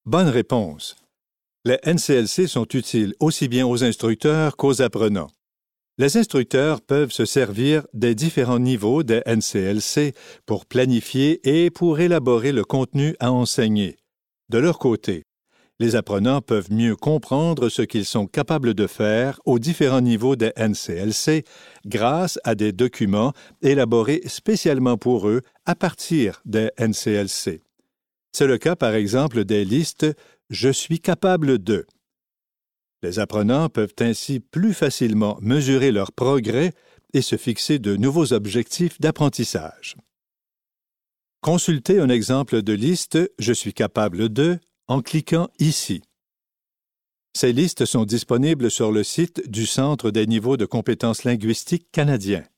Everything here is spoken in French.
Bonne réponse. Les NCLC sont utiles aussi bien aux instructeurs qu'aux apprenants. Les instructeurs peuvent se servir des différents niveaux des NCLC pour planifier et pour élaborer le contenu à enseigner. De leur côté, les apprenants peuvent mieux comprendre ce qu'ils sont capables de faire aux différents niveaux des NCLC grâce à des documents élaborés spécialement pour eux à partir des NCLC. C'est le cas, par exemple, des listes « Je suis capable de ». Les apprenants peuvent ainsi plus facilement mesurer leur progrès et se fixer de nouveaux objectifs d'apprentissage. Consultez un exemple de liste « Je suis capable de » en cliquant ici. Ces listes sont disponibles sur le site du Centre des niveaux de compétences linguistiques canadien.